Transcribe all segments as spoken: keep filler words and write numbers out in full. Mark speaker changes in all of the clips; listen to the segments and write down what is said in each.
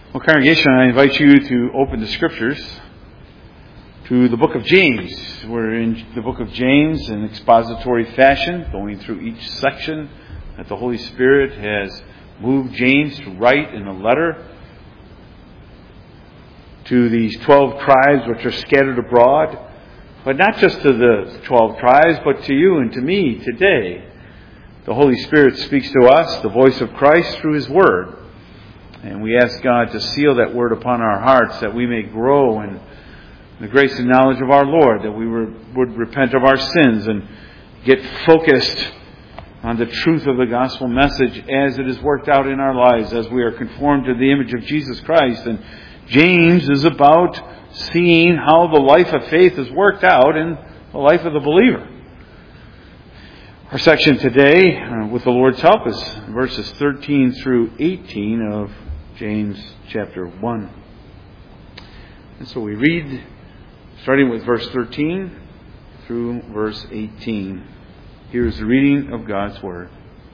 Speaker 1: Well, congregation, I invite you to open the Scriptures to the book of James. We're in the book of James in expository fashion, going through each section that the Holy Spirit has moved James to write in a letter to these twelve tribes which are scattered abroad. But not just to the twelve tribes, but to you and to me today. The Holy Spirit speaks to us, the voice of Christ, through His Word. And we ask God to seal that Word upon our hearts, that we may grow in the grace and knowledge of our Lord, that we would repent of our sins and get focused on the truth of the gospel message as it is worked out in our lives, as we are conformed to the image of Jesus Christ. And James is about seeing how the life of faith is worked out in the life of the believer. Our section today, uh, with the Lord's help, is verses thirteen through eighteen of James chapter one. And so we read, starting with verse thirteen through verse eighteen. Here's the reading of God's Word.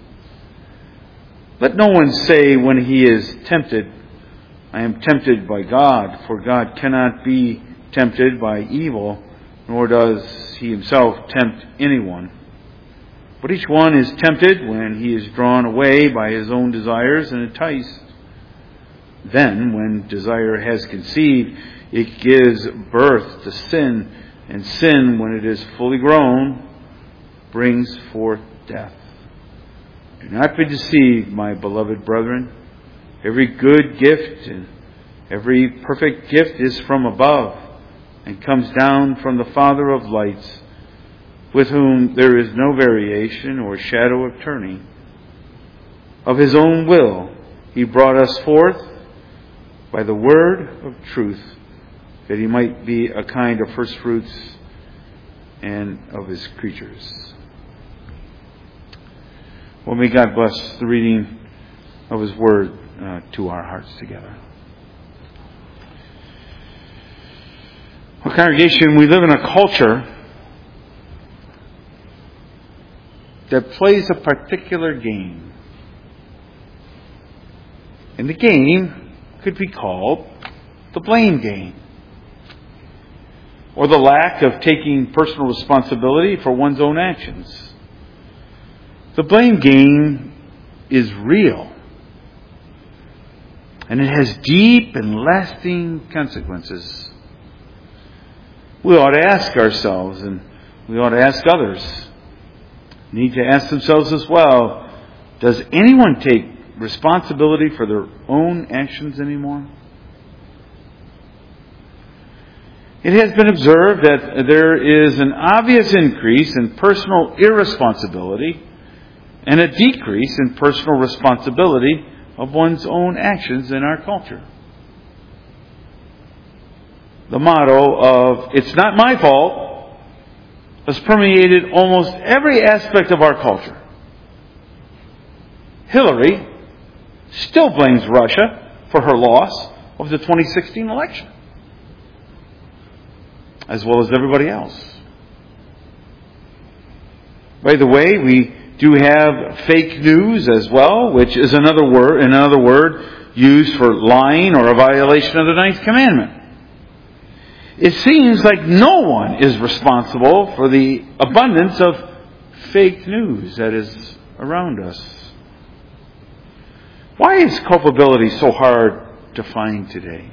Speaker 1: Let no one say when he is tempted, I am tempted by God, for God cannot be tempted by evil, nor does He Himself tempt anyone. But each one is tempted when he is drawn away by his own desires and enticed. Then, when desire has conceived, it gives birth to sin, and sin, when it is fully grown, brings forth death. Do not be deceived, my beloved brethren. Every good gift and every perfect gift is from above, and comes down from the Father of lights, with whom there is no variation or shadow of turning. Of His own will He brought us forth by the word of truth, that He might be a kind of first fruits and of His creatures. Well, may God bless the reading of His Word uh, to our hearts together. Well, congregation, we live in a culture that plays a particular game. And the game could be called the blame game, or the lack of taking personal responsibility for one's own actions. The blame game is real, and it has deep and lasting consequences. We ought to ask ourselves, and we ought to ask others, need to ask themselves as well, does anyone take responsibility for their own actions anymore? It has been observed that there is an obvious increase in personal irresponsibility and a decrease in personal responsibility of one's own actions in our culture. The motto of, "It's not my fault," has permeated almost every aspect of our culture. Hillary still blames Russia for her loss of the twenty sixteen election, as well as everybody else. By the way, we do have fake news as well, which is another word, another word used for lying or a violation of the ninth commandment. It seems like no one is responsible for the abundance of fake news that is around us. Why is culpability so hard to find today?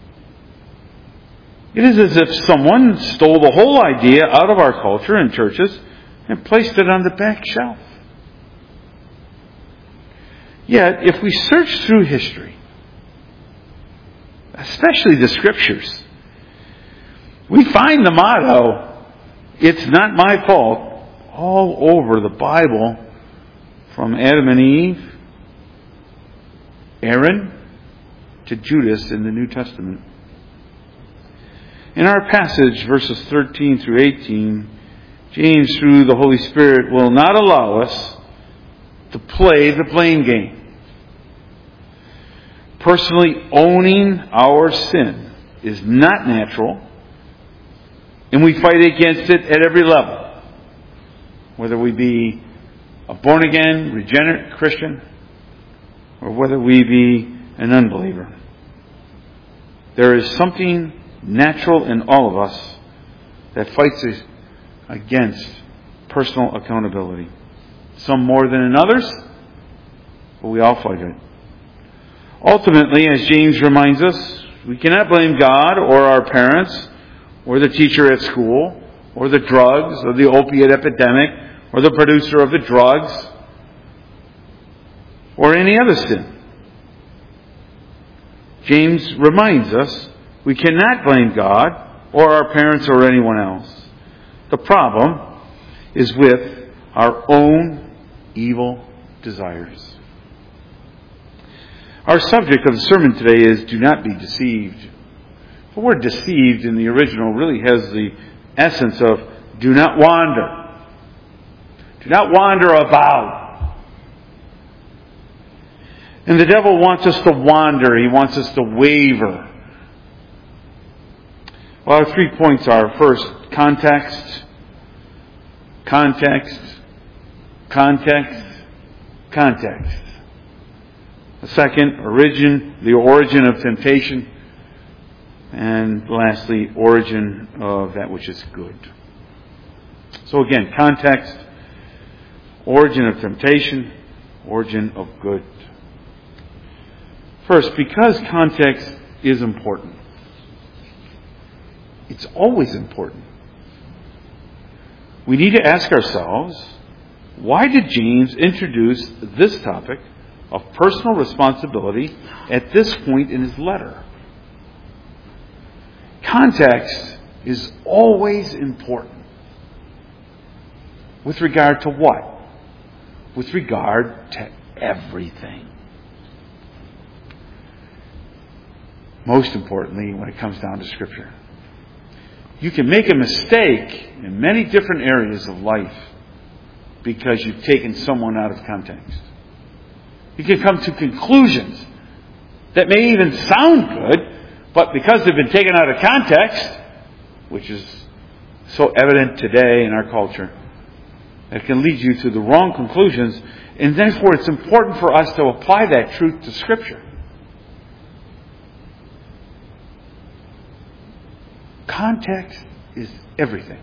Speaker 1: It is as if someone stole the whole idea out of our culture and churches and placed it on the back shelf. Yet, if we search through history, especially the Scriptures, we find the motto, "It's not my fault," all over the Bible, from Adam and Eve, Aaron, to Judas in the New Testament. In our passage, verses thirteen through eighteen, James, through the Holy Spirit, will not allow us to play the blame game. Personally owning our sin is not natural, and we fight against it at every level, whether we be a born-again, regenerate Christian, or whether we be an unbeliever. There is something natural in all of us that fights against personal accountability. Some more than in others, but we all fight it. Ultimately, as James reminds us, we cannot blame God or our parents or the teacher at school or the drugs or the opiate epidemic or the producer of the drugs or any other sin. James reminds us we cannot blame God or our parents or anyone else. The problem is with our own evil desires. Our subject of the sermon today is do not be deceived. The word deceived in the original really has the essence of do not wander. Do not wander about. And the devil wants us to wander. He wants us to waver. Well, our three points are, first, context, context, context, context. The second, origin, the origin of temptation. And lastly, origin of that which is good. So again, context, origin of temptation, origin of good. First, because context is important. It's always important. We need to ask ourselves, why did James introduce this topic of personal responsibility at this point in his letter? Context is always important. With regard to what? With regard to everything. Most importantly, when it comes down to Scripture. You can make a mistake in many different areas of life because you've taken someone out of context. You can come to conclusions that may even sound good, but because they've been taken out of context, which is so evident today in our culture, it can lead you to the wrong conclusions, and therefore it's important for us to apply that truth to Scripture. Context is everything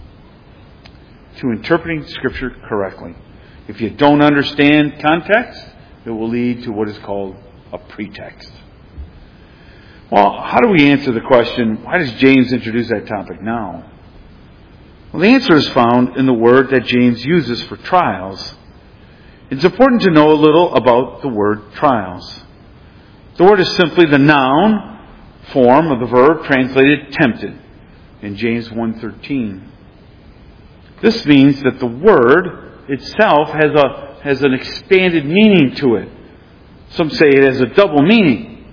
Speaker 1: to interpreting Scripture correctly. If you don't understand context, it will lead to what is called a pretext. Well, how do we answer the question, why does James introduce that topic now? Well, the answer is found in the word that James uses for trials. It's important to know a little about the word trials. The word is simply the noun form of the verb translated tempted in James one thirteen. This means that the word itself has a has an expanded meaning to it. Some say it has a double meaning.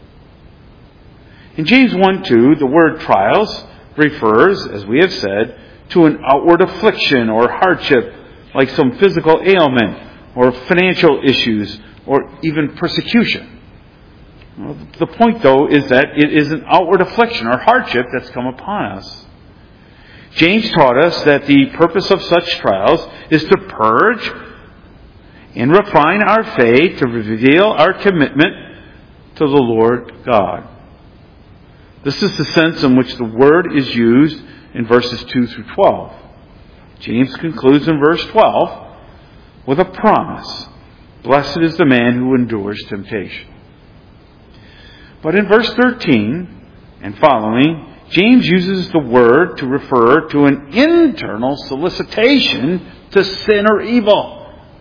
Speaker 1: In James one two, the word trials refers, as we have said, to an outward affliction or hardship, like some physical ailment or financial issues or even persecution. Well, the point, though, is that it is an outward affliction or hardship that's come upon us. James taught us that the purpose of such trials is to purge and refine our faith, to reveal our commitment to the Lord God. This is the sense in which the word is used in verses two through twelve. James concludes in verse twelve with a promise. Blessed is the man who endures temptation. But in verse thirteen and following, James uses the word to refer to an internal solicitation to sin or evil.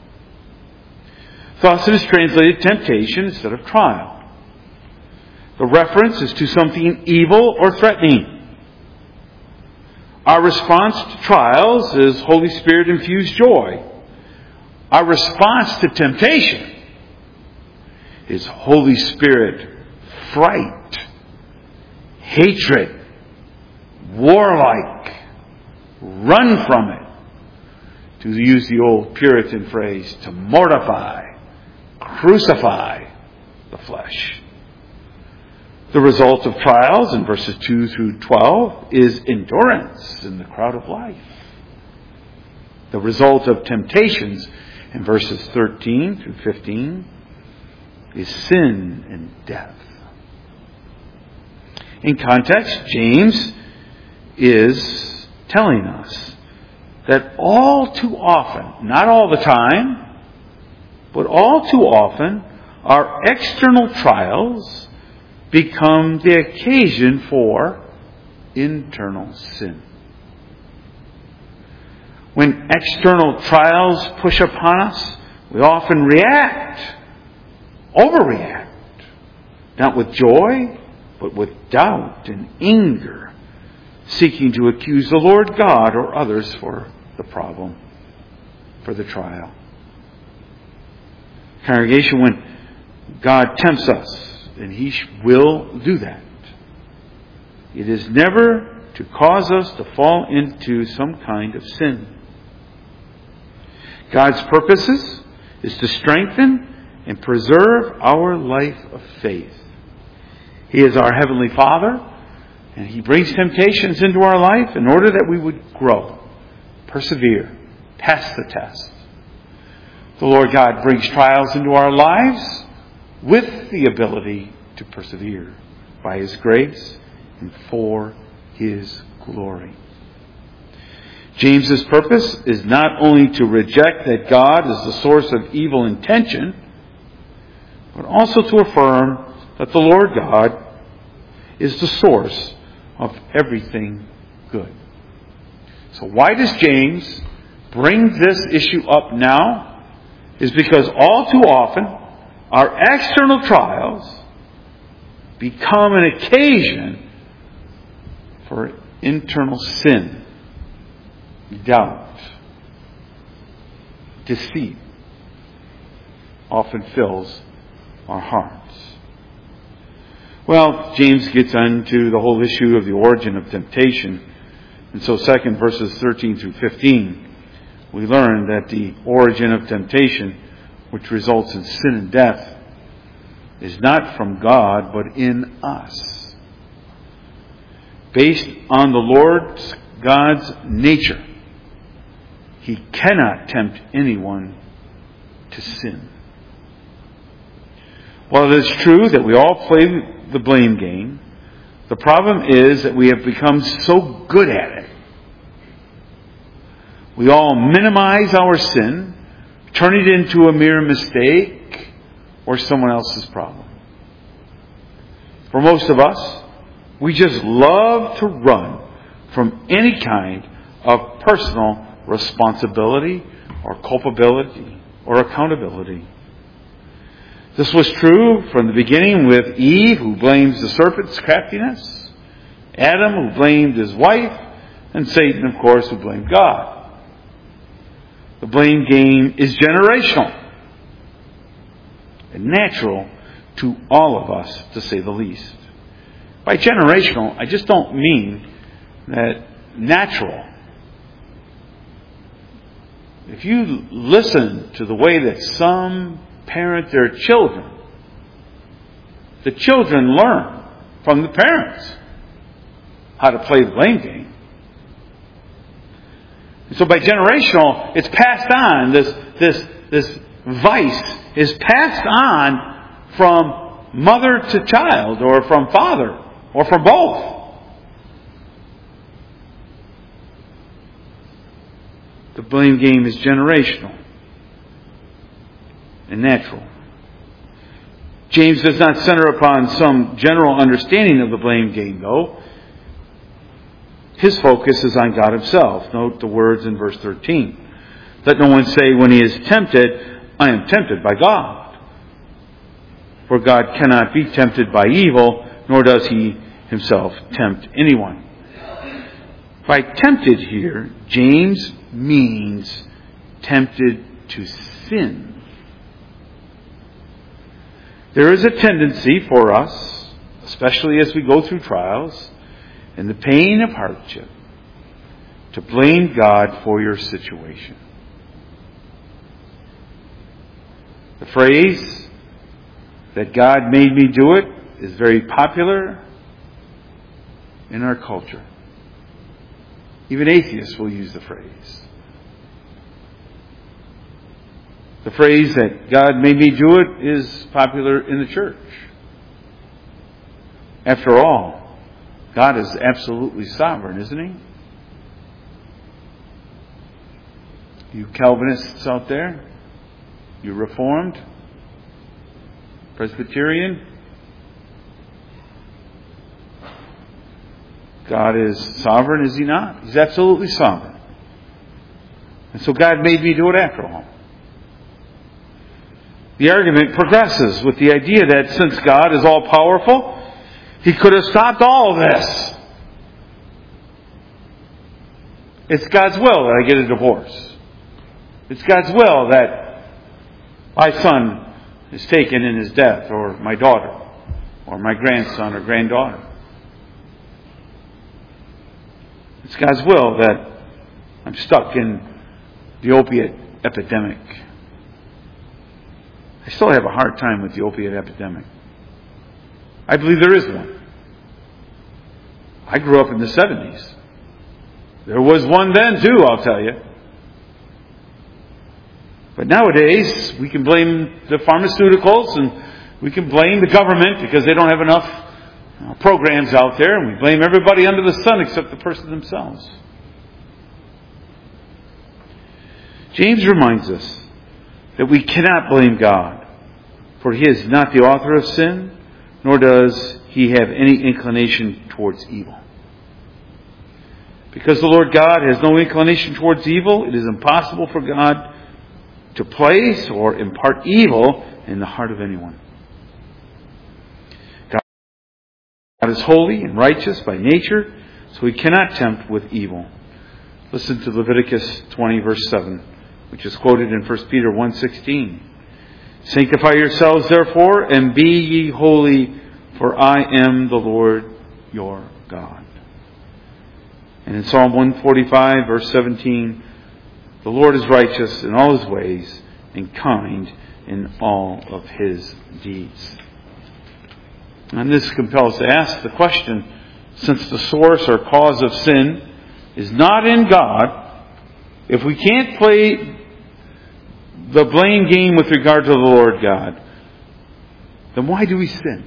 Speaker 1: Thus it is translated temptation instead of trial. The reference is to something evil or threatening. Our response to trials is Holy Spirit infused joy. Our response to temptation is Holy Spirit fright, hatred, warlike, run from it. To use the old Puritan phrase, to mortify, crucify the flesh. The result of trials in verses two through twelve is endurance in the crowd of life. The result of temptations in verses thirteen through fifteen is sin and death. In context, James is telling us that all too often, not all the time, but all too often, our external trials become the occasion for internal sin. When external trials push upon us, we often react, overreact, not with joy, but with doubt and anger, seeking to accuse the Lord God or others for the problem, for the trial. Congregation, when God tempts us, and He will do that, it is never to cause us to fall into some kind of sin. God's purposes is to strengthen and preserve our life of faith. He is our Heavenly Father, and He brings temptations into our life in order that we would grow, persevere, pass the test. The Lord God brings trials into our lives with the ability to persevere by His grace and for His glory. James's purpose is not only to reject that God is the source of evil intention, but also to affirm that the Lord God is the source of everything good. So why does James bring this issue up now? Is because all too often our external trials become an occasion for internal sin, doubt, deceit often fills our hearts. Well, James gets into the whole issue of the origin of temptation. And so second verses thirteen through fifteen, we learn that the origin of temptation, which results in sin and death, is not from God, but in us. Based on the Lord God's nature, He cannot tempt anyone to sin. While it is true that we all play the blame game, the problem is that we have become so good at it. We all minimize our sin, turn it into a mere mistake or someone else's problem. For most of us, we just love to run from any kind of personal responsibility or culpability or accountability. This was true from the beginning with Eve, who blames the serpent's craftiness, Adam, who blamed his wife, and Satan, of course, who blamed God. The blame game is generational and natural to all of us, to say the least. By generational, I just don't mean that natural. If you listen to the way that some parent their children, the children learn from the parents how to play the blame game. And so by generational, it's passed on. This, this, this vice is passed on from mother to child, or from father, or from both. The blame game is generational and natural. James does not center upon some general understanding of the blame game, though. His focus is on God Himself. Note the words in verse thirteen. Let no one say when he is tempted, I am tempted by God. For God cannot be tempted by evil, nor does He Himself tempt anyone. By tempted here, James means tempted to sin. There is a tendency for us, especially as we go through trials and the pain of hardship, to blame God for your situation. The phrase that God made me do it is very popular in our culture. Even atheists will use the phrase. The phrase that God made me do it is popular in the church. After all, God is absolutely sovereign, isn't He? You Calvinists out there, you Reformed, Presbyterian, God is sovereign, is He not? He's absolutely sovereign. And so God made me do it after all. The argument progresses with the idea that since God is all-powerful, He could have stopped all of this. It's God's will that I get a divorce. It's God's will that my son is taken in his death, or my daughter, or my grandson or granddaughter. It's God's will that I'm stuck in the opiate epidemic. I still have a hard time with the opiate epidemic. I believe there is one. I grew up in the seventies. There was one then too, I'll tell you. But nowadays, we can blame the pharmaceuticals and we can blame the government because they don't have enough uh, programs out there, and we blame everybody under the sun except the person themselves. James reminds us that we cannot blame God, for He is not the author of sin, nor does He have any inclination towards evil. Because the Lord God has no inclination towards evil, it is impossible for God to place or impart evil in the heart of anyone. God is holy and righteous by nature, so He cannot tempt with evil. Listen to Leviticus twenty, verse seven, which is quoted in First Peter one sixteen. Sanctify yourselves, therefore, and be ye holy, for I am the Lord your God. And in Psalm one forty-five, verse seventeen, the Lord is righteous in all His ways and kind in all of His deeds. And this compels to ask the question, since the source or cause of sin is not in God, if we can't play the blame game with regard to the Lord God, then why do we sin?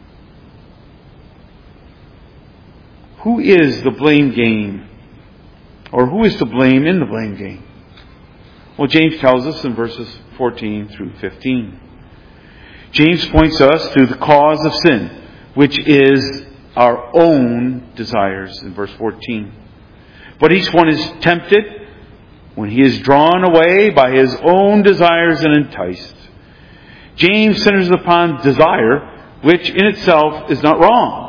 Speaker 1: Who is the blame game? Or who is to blame in the blame game? Well, James tells us in verses fourteen through fifteen. James points us to the cause of sin, which is our own desires in verse fourteen. But each one is tempted when he is drawn away by his own desires and enticed. James centers upon desire, which in itself is not wrong.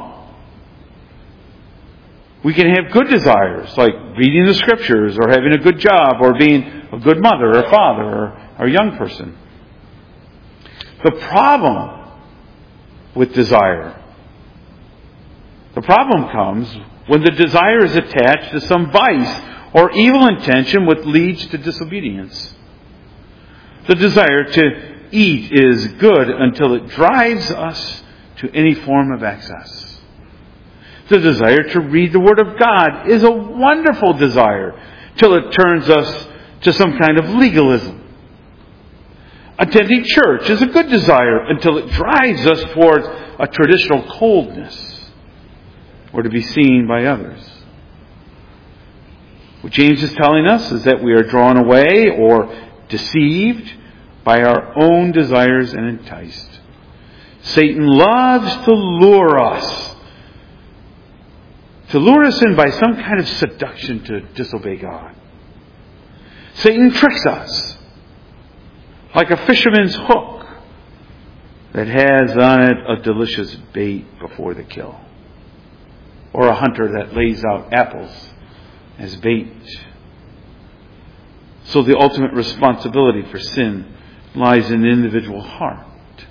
Speaker 1: We can have good desires, like reading the Scriptures, or having a good job, or being a good mother or father, or, or a young person. The problem with desire, the problem comes when the desire is attached to some vice or evil intention which leads to disobedience. The desire to eat is good until it drives us to any form of excess. The desire to read the Word of God is a wonderful desire till it turns us to some kind of legalism. Attending church is a good desire until it drives us towards a traditional coldness or to be seen by others. What James is telling us is that we are drawn away or deceived by our own desires and enticed. Satan loves to lure us To lure us in by some kind of seduction to disobey God. Satan tricks us like a fisherman's hook that has on it a delicious bait before the kill. Or a hunter that lays out apples as bait. So the ultimate responsibility for sin lies in the individual heart.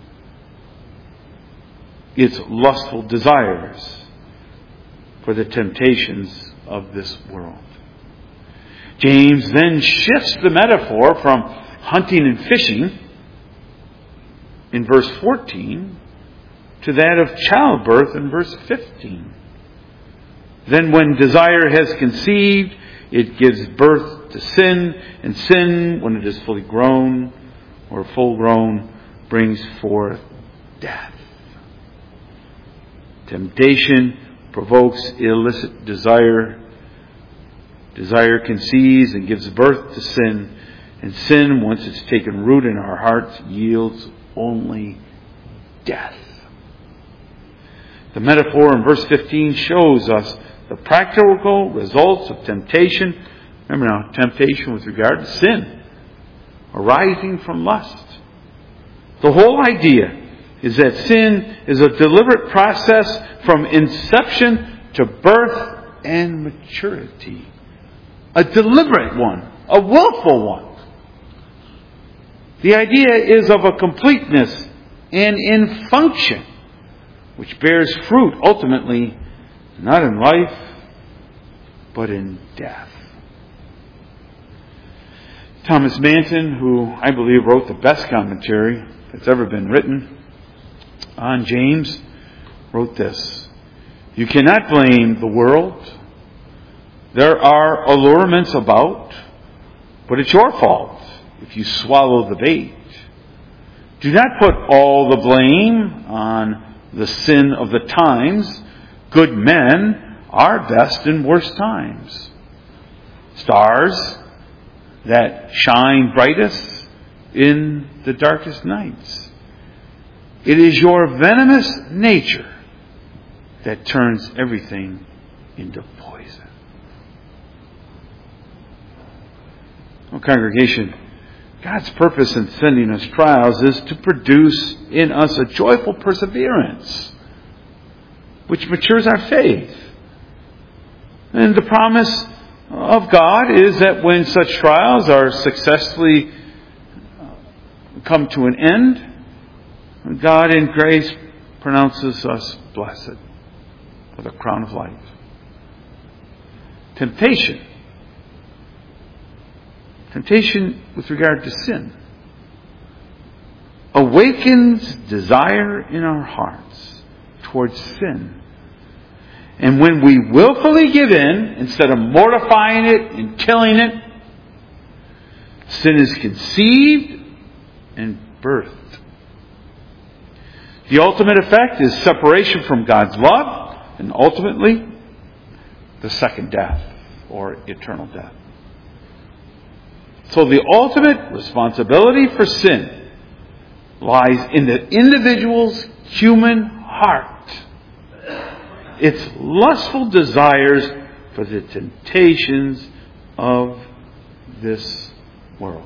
Speaker 1: Its lustful desires for the temptations of this world. James then shifts the metaphor from hunting and fishing in verse fourteen to that of childbirth in verse fifteen. Then when desire has conceived, it gives birth to sin, and sin, when it is fully grown or full grown, brings forth death. Temptation provokes illicit desire. Desire conceives and gives birth to sin. And sin, once it's taken root in our hearts, yields only death. The metaphor in verse fifteen shows us the practical results of temptation. Remember now, temptation with regard to sin, arising from lust. The whole idea is that sin is a deliberate process from inception to birth and maturity. A deliberate one, a willful one. The idea is of a completeness and in function, which bears fruit ultimately, not in life, but in death. Thomas Manton, who I believe wrote the best commentary that's ever been written on James, wrote this: "You cannot blame the world. There are allurements about, but it's your fault if you swallow the bait. Do not put all the blame on the sin of the times. Good men are best in worst times. Stars that shine brightest in the darkest nights. It is your venomous nature that turns everything into poison." Well, congregation, God's purpose in sending us trials is to produce in us a joyful perseverance, which matures our faith. And the promise of God is that when such trials are successfully come to an end, God in grace pronounces us blessed with a crown of life. Temptation. Temptation with regard to sin awakens desire in our hearts towards sin. And when we willfully give in, instead of mortifying it and killing it, sin is conceived and birthed. The ultimate effect is separation from God's love and ultimately the second death or eternal death. So the ultimate responsibility for sin lies in the individual's human heart. Its lustful desires for the temptations of this world.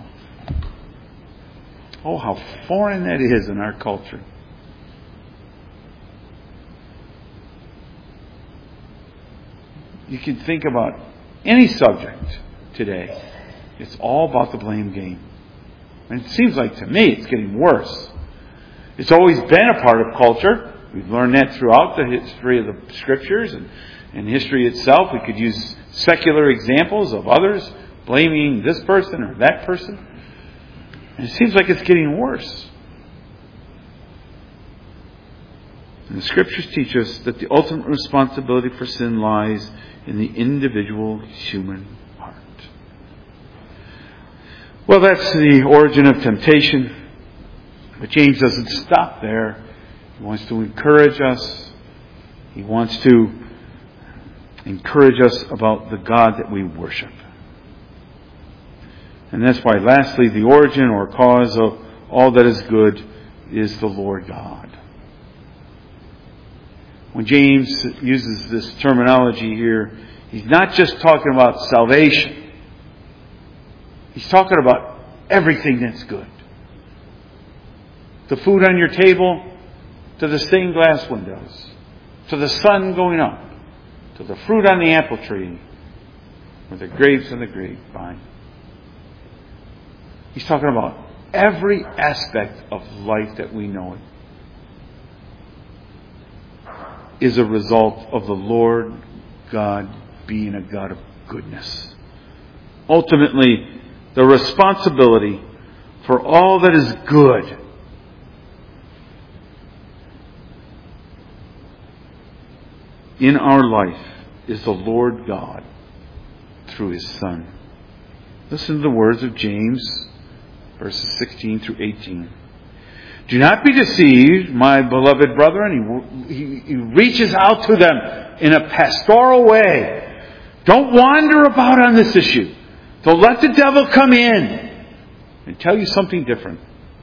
Speaker 1: Oh, how foreign that is in our culture. You can think about any subject today. It's all about the blame game. And it seems like to me it's getting worse. It's always been a part of culture. We've learned that throughout the history of the Scriptures and, and history itself. We could use secular examples of others blaming this person or that person. And it seems like it's getting worse. And the Scriptures teach us that the ultimate responsibility for sin lies in the individual human heart. Well, that's the origin of temptation. But James doesn't stop there. He wants to encourage us. He wants to encourage us about the God that we worship. And that's why, lastly, the origin or cause of all that is good is the Lord God. When James uses this terminology here, he's not just talking about salvation. He's talking about everything that's good. The food on your table, to the stained glass windows, to the sun going up, to the fruit on the apple tree, or the grapes on the grapevine. He's talking about every aspect of life that we know it is a result of the Lord God being a God of goodness. Ultimately, the responsibility for all that is good in our life is the Lord God through His Son. Listen to the words of James, verses sixteen through eighteen. Do not be deceived, my beloved brethren. He, he, he reaches out to them in a pastoral way. Don't wander about on this issue. Don't let the devil come in and tell you something different.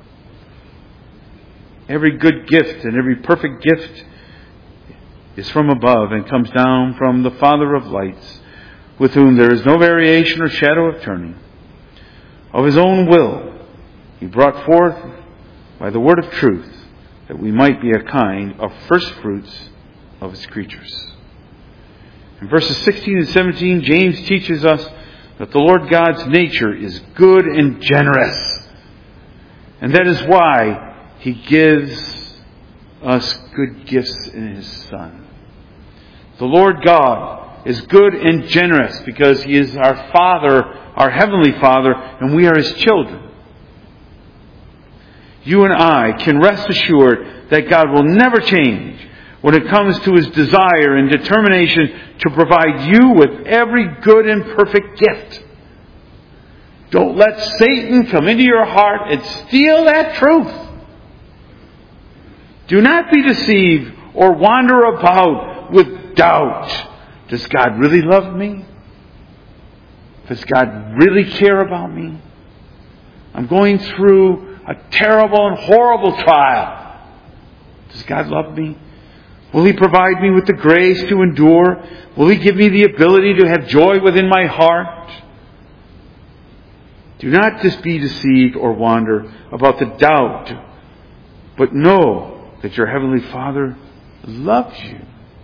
Speaker 1: Every good gift and every perfect gift is from above and comes down from the Father of lights, with whom there is no variation or shadow of turning. Of His own will, He brought forth by the word of truth, that we might be a kind of first fruits of His creatures. In verses sixteen and seventeen, James teaches us that the Lord God's nature is good and generous. And that is why He gives us good gifts in His Son. The Lord God is good and generous because He is our Father, our Heavenly Father, and we are His children. You and I can rest assured that God will never change when it comes to His desire and determination to provide you with every good and perfect gift. Don't let Satan come into your heart and steal that truth. Do not be deceived or wander about with doubt. Does God really love me? Does God really care about me? I'm going through a terrible and horrible trial. Does God love me? Will He provide me with the grace to endure? Will He give me the ability to have joy within my heart? Do not just be deceived or wander about the doubt, but know that your Heavenly Father loves you.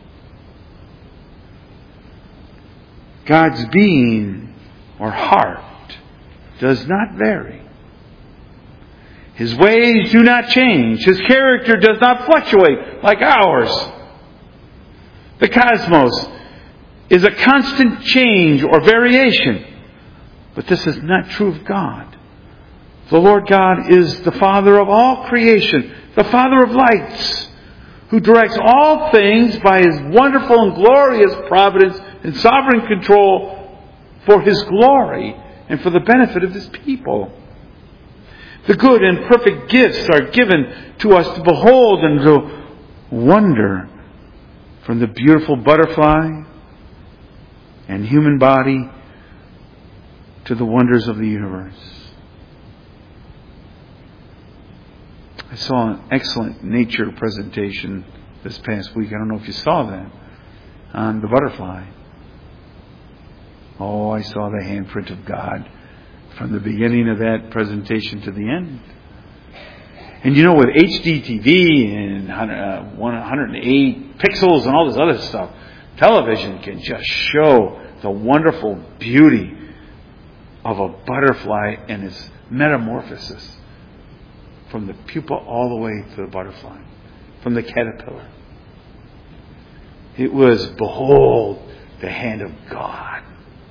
Speaker 1: God's being or heart does not vary. His ways do not change. His character does not fluctuate like ours. The cosmos is a constant change or variation. But this is not true of God. The Lord God is the Father of all creation, the Father of lights, who directs all things by His wonderful and glorious providence and sovereign control for His glory and for the benefit of His people. The good and perfect gifts are given to us to behold and to wonder, from the beautiful butterfly and human body to the wonders of the universe. I saw an excellent nature presentation this past week. I don't know if you saw that, on the butterfly. Oh, I saw the handprint of God from the beginning of that presentation to the end. And you know, with H D T V and uh, one hundred eight pixels and all this other stuff, television can just show the wonderful beauty of a butterfly and its metamorphosis from the pupa all the way to the butterfly, from the caterpillar. It was, behold, the hand of God.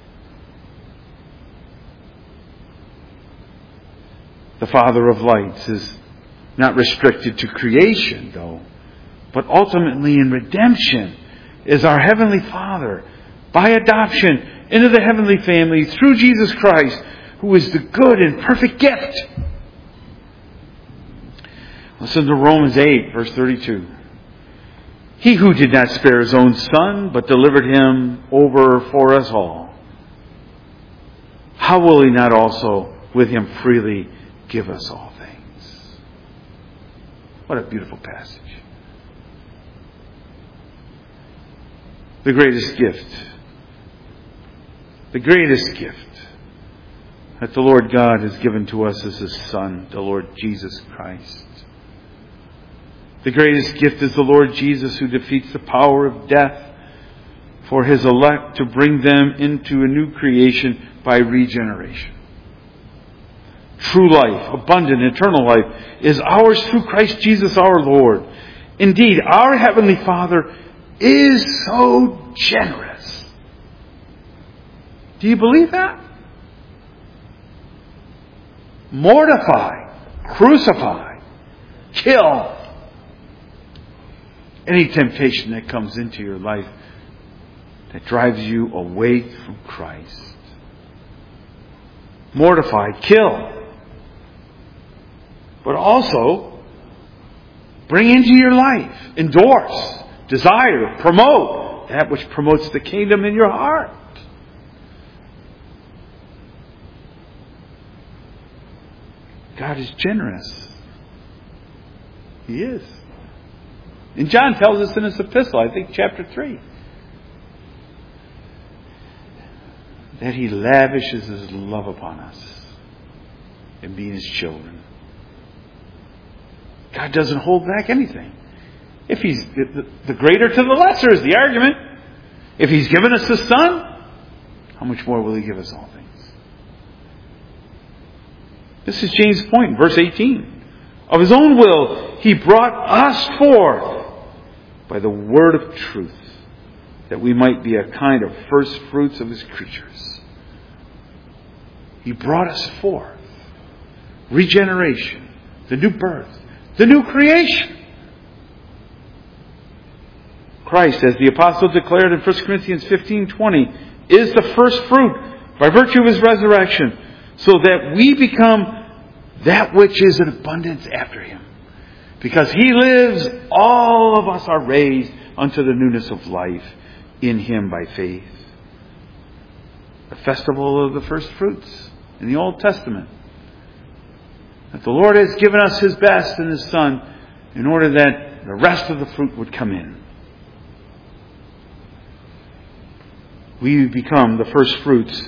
Speaker 1: The Father of lights is not restricted to creation, though, but ultimately in redemption is our Heavenly Father, by adoption into the heavenly family through Jesus Christ, who is the good and perfect gift. Listen to Romans eight, verse thirty-two. He who did not spare His own Son, but delivered Him over for us all, how will He not also with Him freely give us all things? What a beautiful passage. The greatest gift. The greatest gift that the Lord God has given to us is His Son, the Lord Jesus Christ. The greatest gift is the Lord Jesus, who defeats the power of death for His elect to bring them into a new creation by regeneration. True life, abundant, eternal life, is ours through Christ Jesus our Lord. Indeed, our Heavenly Father is so generous. Do you believe that? Mortify, crucify, kill any temptation that comes into your life that drives you away from Christ. Mortify, kill. But also bring into your life, endorse, desire, promote that which promotes the kingdom in your heart. God is generous. He is. And John tells us in his epistle, I think chapter three, that He lavishes His love upon us in being His children. God doesn't hold back anything. If He's the, the greater to the lesser is the argument. If He's given us the Son, how much more will He give us all things? This is James' point in verse eighteen. Of His own will, He brought us forth by the word of truth, that we might be a kind of first fruits of His creatures. He brought us forth. Regeneration, the new birth, the new creation. Christ, as the apostle declared in First Corinthians fifteen twenty, is the first fruit by virtue of His resurrection, so that we become that which is in abundance after Him. Because He lives, all of us are raised unto the newness of life in Him by faith. The festival of the first fruits in the Old Testament. That the Lord has given us His best in His Son in order that the rest of the fruit would come in. We become the first fruits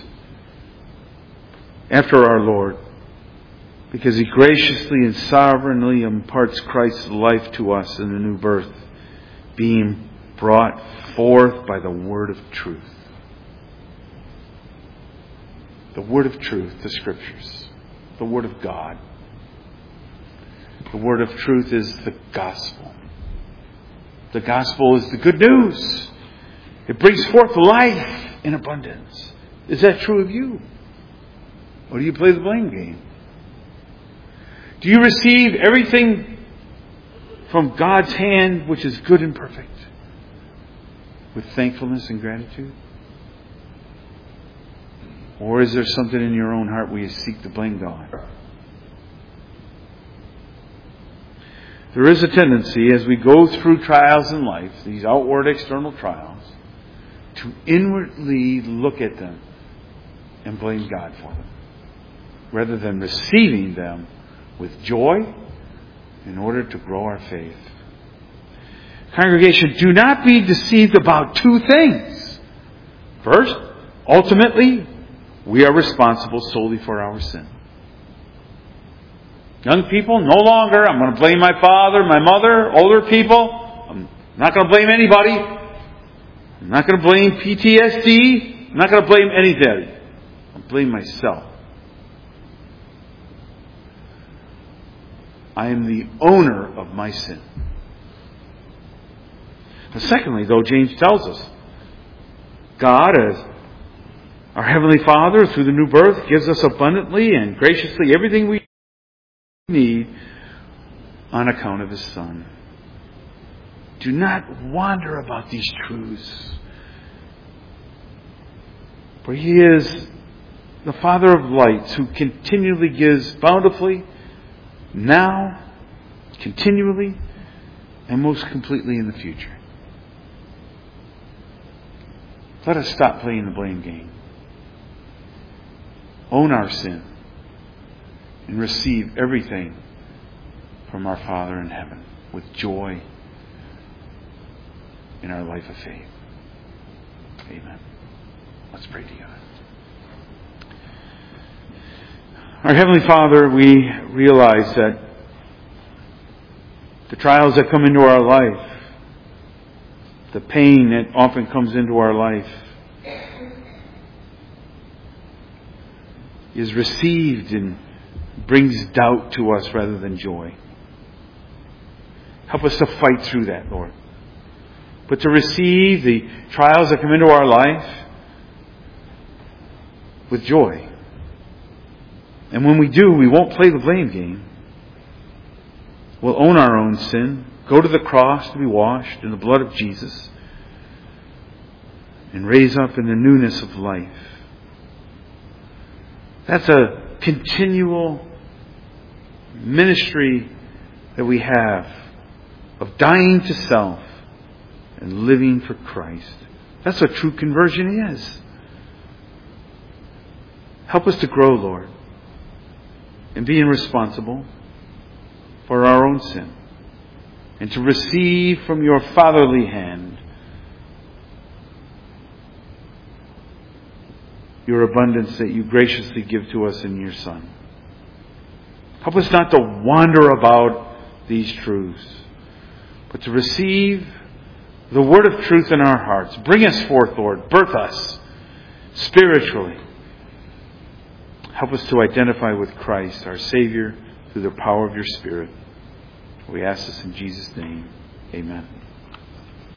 Speaker 1: after our Lord, because He graciously and sovereignly imparts Christ's life to us in the new birth, being brought forth by the word of truth. The word of truth, the Scriptures, the word of God. The word of truth is the gospel. The gospel is the good news. It brings forth life in abundance. Is that true of you? Or do you play the blame game? Do you receive everything from God's hand which is good and perfect with thankfulness and gratitude? Or is there something in your own heart where you seek to blame God? There is a tendency as we go through trials in life, these outward external trials, to inwardly look at them and blame God for them, rather than receiving them with joy in order to grow our faith. Congregation, do not be deceived about two things. First, ultimately, we are responsible solely for our sin. Young people, no longer, I'm going to blame my father, my mother, older people. I'm not going to blame anybody. I'm not going to blame P T S D. I'm not going to blame anything. I'll blame myself. I am the owner of my sin. But secondly, though, James tells us, God, as our Heavenly Father, through the new birth, gives us abundantly and graciously everything we need on account of His Son. Do not wander about these truths. For He is the Father of lights, who continually gives bountifully, now, continually, and most completely in the future. Let us stop playing the blame game. Own our sin and receive everything from our Father in heaven with joy in our life of faith. Amen. Let's pray together. Our Heavenly Father, we realize that the trials that come into our life, the pain that often comes into our life, is received and brings doubt to us rather than joy. Help us to fight through that, Lord. But to receive the trials that come into our life with joy. And when we do, we won't play the blame game. We'll own our own sin, go to the cross to be washed in the blood of Jesus, and raise up in the newness of life. That's a continual ministry that we have of dying to self and living for Christ. That's what true conversion is. Help us to grow, Lord, in being responsible for our own sin and to receive from your fatherly hand your abundance that you graciously give to us in your Son. Help us not to wander about these truths, but to receive the word of truth in our hearts. Bring us forth, Lord. Birth us spiritually. Help us to identify with Christ, our Savior, through the power of your Spirit. We ask this in Jesus' name. Amen.